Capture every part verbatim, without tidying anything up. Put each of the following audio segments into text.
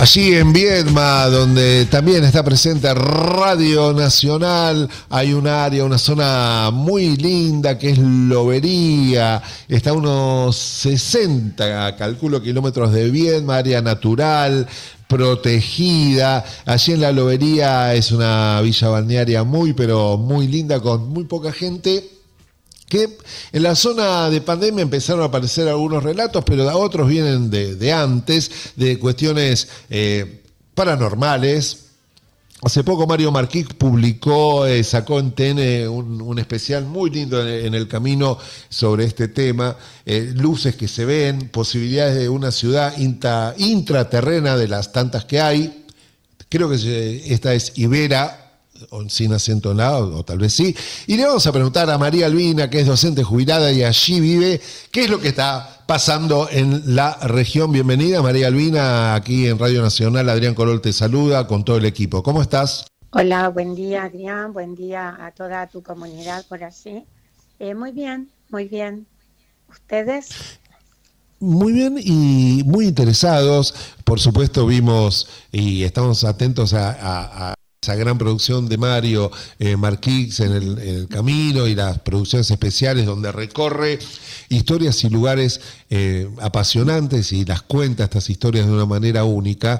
Allí en Viedma, donde también está presente Radio Nacional, hay un área, una zona muy linda que es Lobería. Está a unos sesenta, calculo, kilómetros de Viedma, área natural, protegida. Allí en la Lobería es una villa balnearia muy, pero muy linda, con muy poca gente. Que en la zona de pandemia empezaron a aparecer algunos relatos, pero otros vienen de, de antes, de cuestiones eh, paranormales. Hace poco Mario Marquich publicó, eh, sacó en T N un, un especial muy lindo en, en el camino sobre este tema, eh, luces que se ven, posibilidades de una ciudad intra, intraterrena de las tantas que hay. Creo que se, esta es Ibera, o sin acento en la, o, o tal vez sí. Y le vamos a preguntar a María Albina, que es docente jubilada y allí vive, qué es lo que está pasando en la región. Bienvenida, María Albina, aquí en Radio Nacional. Adrián Corol te saluda con todo el equipo. ¿Cómo estás? Hola, buen día, Adrián. Buen día a toda tu comunidad por allí. Eh, muy bien, muy bien. ¿Ustedes? Muy bien y muy interesados. Por supuesto, vimos y estamos atentos a, a, a esa gran producción de Mario eh, Marquich en el, en el camino y las producciones especiales donde recorre historias y lugares eh, apasionantes y las cuenta estas historias de una manera única,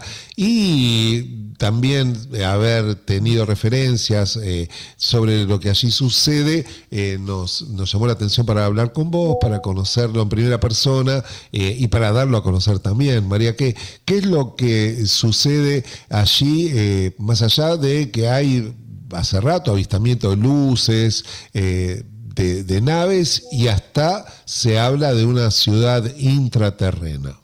y también eh, haber tenido referencias eh, sobre lo que allí sucede eh, nos, nos llamó la atención para hablar con vos, para conocerlo en primera persona eh, y para darlo a conocer también. María, ¿qué, qué es lo que sucede allí, eh, más allá de que hay hace rato avistamiento de luces, eh, de, de naves, y hasta se habla de una ciudad intraterrena?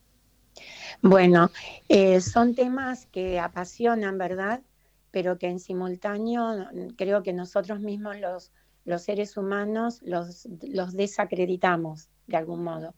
Bueno, eh, son temas que apasionan, ¿verdad? Pero que en simultáneo creo que nosotros mismos los, los seres humanos los, los desacreditamos de algún modo,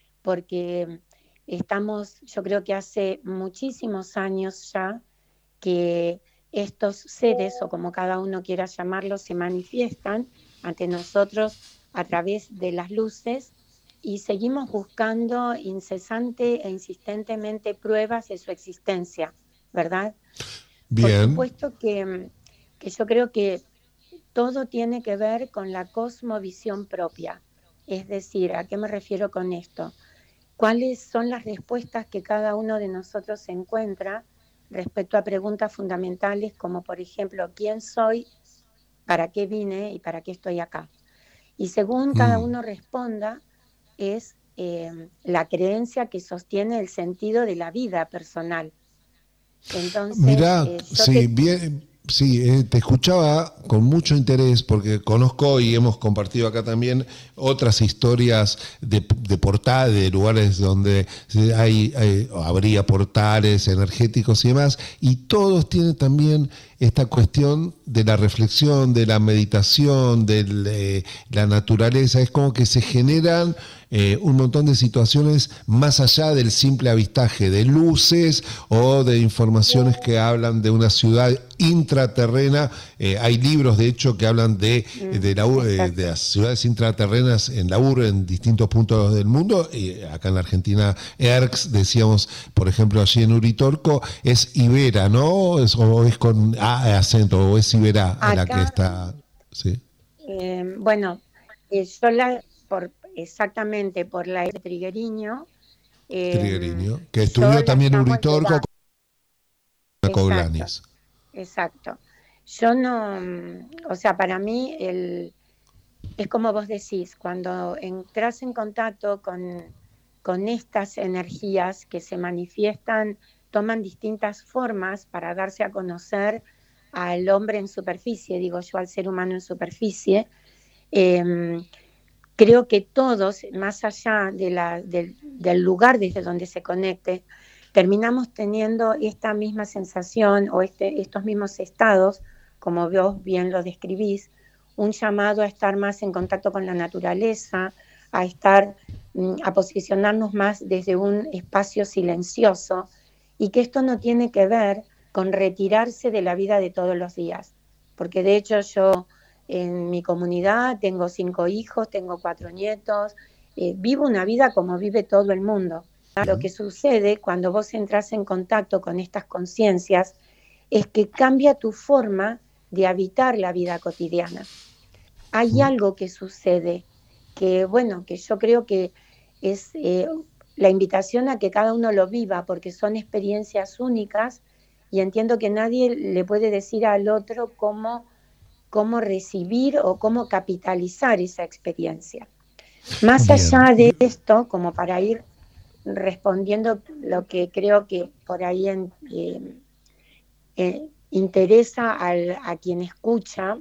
porque estamos, yo creo que hace muchísimos años ya que estos seres, o como cada uno quiera llamarlos, se manifiestan ante nosotros a través de las luces, y seguimos buscando incesante e insistentemente pruebas de su existencia, ¿verdad? Bien. Por supuesto que, que yo creo que todo tiene que ver con la cosmovisión propia. Es decir, ¿a qué me refiero con esto? ¿Cuáles son las respuestas que cada uno de nosotros encuentra respecto a preguntas fundamentales como, por ejemplo, ¿quién soy? ¿Para qué vine? ¿Y para qué estoy acá? Y según cada uno responda, es eh, la creencia que sostiene el sentido de la vida personal. Entonces, Mirá, eh, yo sí, te... bien, sí, eh, te escuchaba con mucho interés porque conozco y hemos compartido acá también otras historias de, de portales, de lugares donde hay, hay, habría portales energéticos y demás, y todos tienen también esta cuestión de la reflexión, de la meditación, de eh, la naturaleza. Es como que se generan eh, un montón de situaciones más allá del simple avistaje de luces o de informaciones que hablan de una ciudad intraterrena. Eh, hay libros, de hecho, que hablan de, de, la, eh, de las ciudades intraterrenas en la urbe en distintos puntos del mundo. Y acá en la Argentina, E R C S, decíamos, por ejemplo, allí en Uritorco, es Ibera, ¿no? Es, o es con A acento, o es Ibera a la que está... ¿sí? Eh, bueno, eh, yo la, por, exactamente por la de Trigueriño. Eh, Trigueriño, que estudió también Uritorco con Coglanis. Exacto. Yo no, o sea, para mí el, es como vos decís, cuando entras en contacto con, con estas energías que se manifiestan, toman distintas formas para darse a conocer al hombre en superficie, digo yo, al ser humano en superficie. Eh, creo que todos, más allá de la, del, del lugar desde donde se conecte, terminamos teniendo esta misma sensación o este, estos mismos estados, como vos bien lo describís, un llamado a estar más en contacto con la naturaleza, a estar, a posicionarnos más desde un espacio silencioso, y que esto no tiene que ver con retirarse de la vida de todos los días, porque de hecho yo en mi comunidad tengo cinco hijos, tengo cuatro nietos, eh, vivo una vida como vive todo el mundo. Lo que sucede cuando vos entras en contacto con estas conciencias es que cambia tu forma de habitar la vida cotidiana. Hay algo que sucede que, bueno, que yo creo que es eh, la invitación a que cada uno lo viva, porque son experiencias únicas y entiendo que nadie le puede decir al otro cómo, cómo recibir o cómo capitalizar esa experiencia. Más Bien. allá de esto, como para ir respondiendo lo que creo que por ahí en, eh, eh, interesa al, a quien escucha,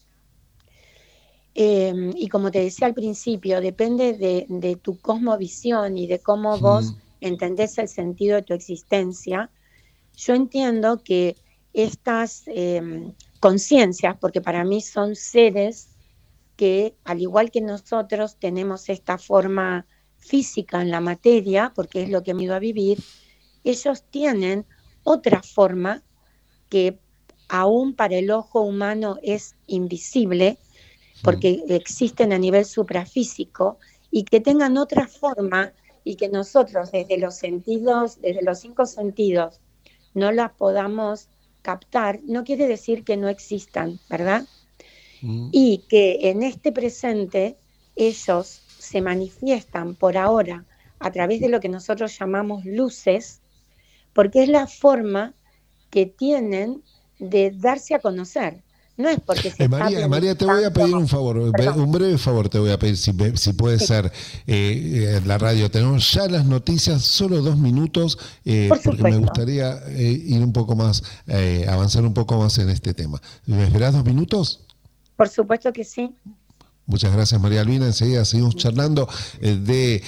eh, y como te decía al principio, depende de, de tu cosmovisión y de cómo vos Mm. entendés el sentido de tu existencia. Yo entiendo que estas eh, conciencias, porque para mí son seres que, al igual que nosotros, tenemos esta forma física en la materia, porque es lo que me he ido a vivir, ellos tienen otra forma que aún para el ojo humano es invisible, porque existen a nivel suprafísico, y que tengan otra forma y que nosotros desde los sentidos, desde los cinco sentidos, no las podamos captar, no quiere decir que no existan, ¿verdad? Mm. Y que en este presente ellos se manifiestan por ahora a través de lo que nosotros llamamos luces, porque es la forma que tienen de darse a conocer. No es porque se eh, está María, María, te voy a pedir un favor, Perdón. un breve favor te voy a pedir, si, si puede Sí. ser eh, la radio. Tenemos ya las noticias, solo dos minutos, eh, Por porque me supuesto. gustaría eh, ir un poco más, eh, avanzar un poco más en este tema. ¿Me esperás dos minutos? Por supuesto que sí. Muchas gracias, María Albina. Enseguida seguimos charlando eh, de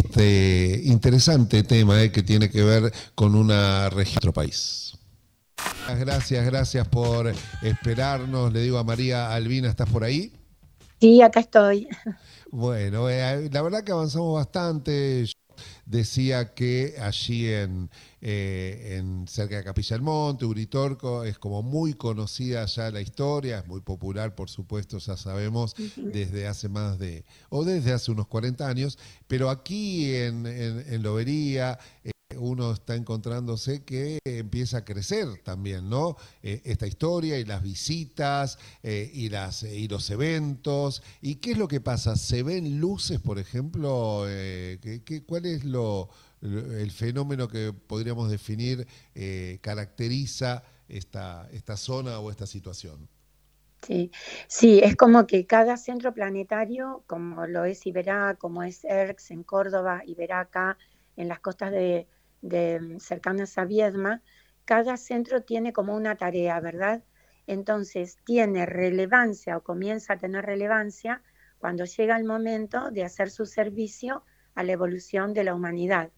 este interesante tema eh, que tiene que ver con una región de nuestro país. Gracias, gracias por esperarnos. Le digo a María Albina, ¿estás por ahí? Sí, acá estoy. Bueno, eh, la verdad que avanzamos bastante. Yo decía que allí en, eh, en cerca de Capilla del Monte, Uritorco, es como muy conocida ya la historia, es muy popular, por supuesto, ya sabemos, uh-huh. desde hace más de, o desde hace unos cuarenta años, pero aquí en, en, en Lobería, eh, uno está encontrándose que empieza a crecer también, ¿no? Eh, esta historia y las visitas eh, y, las, eh, y los eventos. ¿Y qué es lo que pasa? ¿Se ven luces, por ejemplo? Eh, ¿qué, qué, ¿Cuál es lo, el fenómeno que podríamos definir eh, caracteriza esta, esta zona o esta situación? Sí, sí, es como que cada centro planetario, como lo es Iberá, como es ERCS en Córdoba, Iberá acá en las costas de, de cercanas a Viedma, cada centro tiene como una tarea, ¿verdad? Entonces tiene relevancia o comienza a tener relevancia cuando llega el momento de hacer su servicio a la evolución de la humanidad.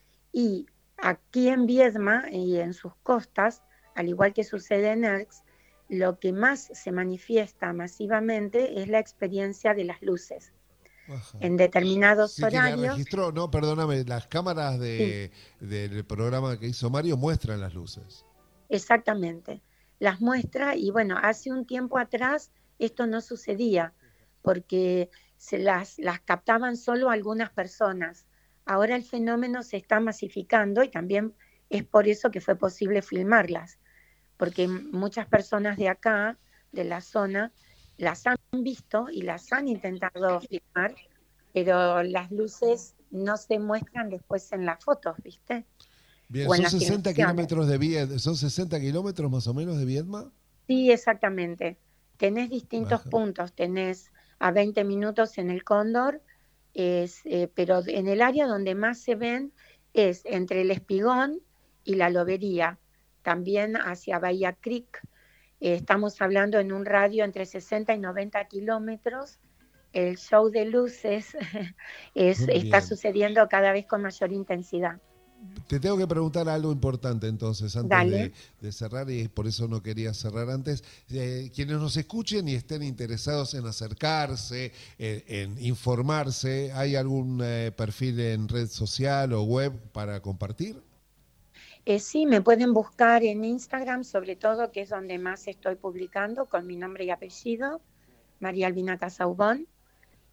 Y aquí en Viedma y en sus costas, al igual que sucede en ERCS, lo que más se manifiesta masivamente es la experiencia de las luces. Ajá. En determinados sí, horarios. Que la registró, no, perdóname, las cámaras de, sí. del programa que hizo Mario muestran las luces. Exactamente, las muestra y bueno, hace un tiempo atrás esto no sucedía porque se las, las captaban solo algunas personas. Ahora el fenómeno se está masificando y también es por eso que fue posible filmarlas, porque muchas personas de acá, de la zona, las han visto y las han intentado filmar, pero las luces no se muestran después en las fotos, ¿viste? Bien, son sesenta kilómetros de Viedma, ¿son sesenta kilómetros más o menos de Viedma? Sí, exactamente. Tenés distintos Ajá. puntos, tenés a veinte minutos en el Cóndor, es, eh, pero en el área donde más se ven es entre el Espigón y la Lobería, también hacia Bahía Creek. Eh, estamos hablando en un radio entre sesenta y noventa kilómetros. El show de luces es, está sucediendo cada vez con mayor intensidad. Te tengo que preguntar algo importante entonces, antes de, de cerrar, y por eso no quería cerrar antes. Eh, quienes nos escuchen y estén interesados en acercarse, en, en informarse, ¿hay algún eh, perfil en red social o web para compartir? Eh, sí, me pueden buscar en Instagram, sobre todo, que es donde más estoy publicando, con mi nombre y apellido, María Albina Casaubon.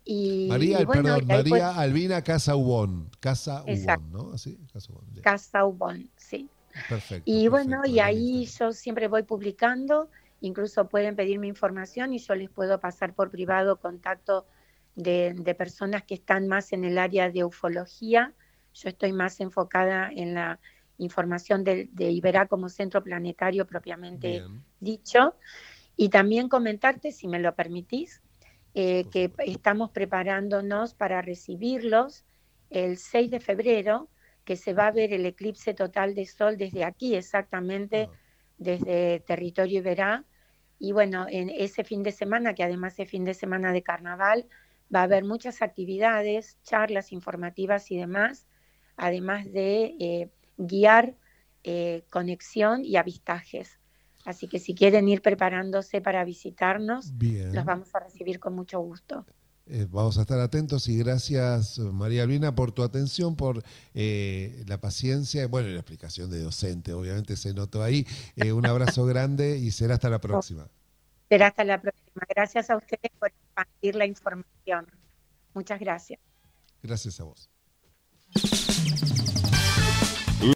Y, María, y bueno, perdón, y ahí María pues, Albina Casa Ubón. Casa exacto, Ubón, ¿no? Así, Casa Ubón. Bien. Casa Ubón, sí. Perfecto, Y bueno, perfecto. y Acá en ahí Instagram. yo siempre voy publicando, incluso pueden pedirme información y yo les puedo pasar por privado contacto de, de personas que están más en el área de ufología. Yo estoy más enfocada en la información de, de Iberá como centro planetario propiamente Bien, dicho. Y también comentarte, si me lo permitís, eh, por que supuesto. estamos preparándonos para recibirlos el seis de febrero, que se va a ver el eclipse total de sol desde aquí, exactamente Ah, desde territorio Iberá. Y bueno, en ese fin de semana, que además es fin de semana de carnaval, va a haber muchas actividades, charlas informativas y demás, además de eh, guiar eh, conexión y avistajes. Así que si quieren ir preparándose para visitarnos, los bien. vamos a recibir con mucho gusto. Eh, vamos a estar atentos y gracias, María Albina, por tu atención, por eh, la paciencia, bueno, y la explicación de docente, obviamente se notó ahí. Eh, un abrazo grande y será hasta la próxima. Será hasta la próxima. Gracias a ustedes por compartir la información. Muchas gracias. Gracias a vos.